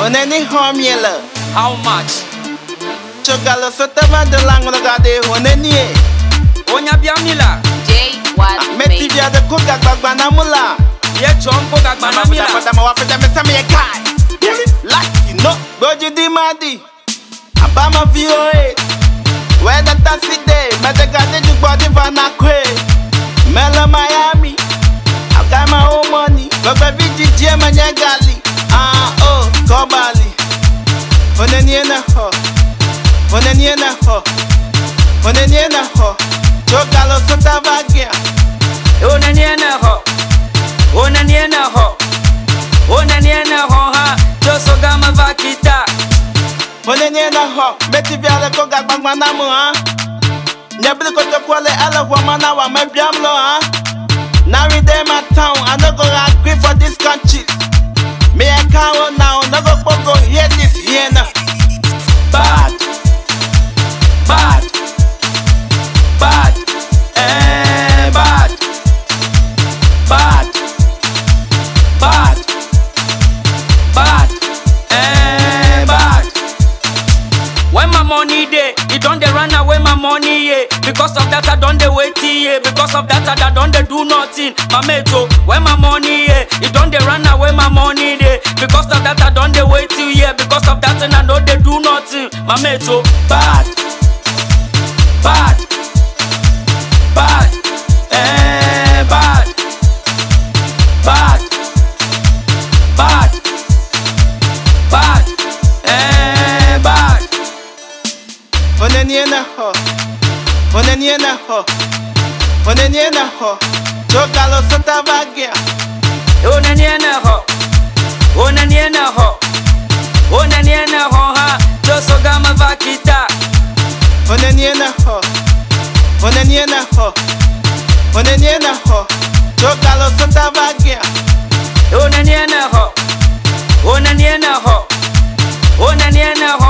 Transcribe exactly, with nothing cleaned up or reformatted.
Honey Homiela. How much? Chogalo Sotava de Langade, Honey. Onya Biamila. J was made. Metivia the Coca Banamula. Ye Chompo Gagbanamila. Lucky no, Boji Di Madi. Abama V O A. Where the taxi day, Metagade to body Vanakwe. Mela Miami. I got my own money. But baby G M and Yagali. Ah, oh, Kobali. Honeniena ho. Honeniena ho. Honeniena ho. Chokalo Sotavagia. Onaniena ho. Onaniena ho. Onaniena ho ha. Josogama Vakita. Honeniena ho. Metivia the Coca Bangmanamu, ah. Nebuko to Quale Ala Wamana wa Mebiamlo, ah. Now we day my town, I no go agree for this country. Me I can't now, no go go hear this here now. Bad, bad, bad, eh, bad, bad, bad, bad, eh, bad. When my money day, it don't they run away my money, yeah. Because of that I don't they wait, yeah. Because of that I don't they do nothing. My meto, when my money, yeah, it don't they run away my money, yeah. Because of that I don't they wait, yeah. Because of that and I know they do nothing. My meto, Bad, bad, bad, eh, bad, bad, bad, bad, eh, bad. Honeniena ho, honeniena ho, honeniena ho. Chokalo Sotavagia. Onaniena ho, Onaniena ho, Onaniena ho ha. Josogama Vakita. Honeniena ho, honeniena ho, honeniena ho. Chokalo Sotavagia. Onaniena ho, Onaniena ho, Onaniena ho.